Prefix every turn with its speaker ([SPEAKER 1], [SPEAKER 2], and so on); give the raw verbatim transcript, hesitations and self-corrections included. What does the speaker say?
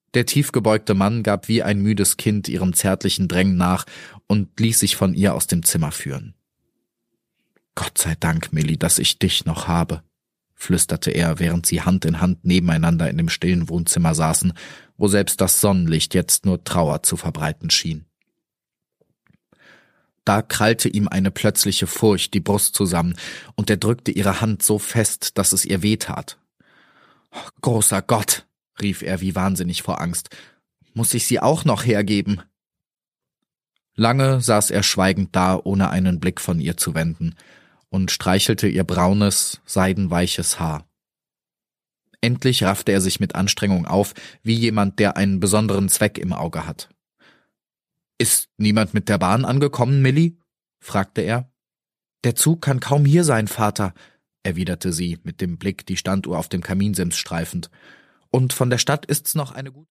[SPEAKER 1] Der tiefgebeugte Mann gab wie ein müdes Kind ihrem zärtlichen Drängen nach und ließ sich von ihr aus dem Zimmer führen. »Gott sei Dank, Millie, dass ich dich noch habe«, flüsterte er, während sie Hand in Hand nebeneinander in dem stillen Wohnzimmer saßen, wo selbst das Sonnenlicht jetzt nur Trauer zu verbreiten schien. Da krallte ihm eine plötzliche Furcht die Brust zusammen, und er drückte ihre Hand so fest, dass es ihr wehtat. »Großer Gott«, rief er wie wahnsinnig vor Angst, »muss ich sie auch noch hergeben?« Lange saß er schweigend da, ohne einen Blick von ihr zu wenden, und streichelte ihr braunes, seidenweiches Haar. Endlich raffte er sich mit Anstrengung auf, wie jemand, der einen besonderen Zweck im Auge hat. »Ist niemand mit der Bahn angekommen, Millie?« fragte er. »Der Zug kann kaum hier sein, Vater«, erwiderte sie, mit dem Blick die Standuhr auf dem Kaminsims streifend. »Und von der Stadt ist's noch eine gute...«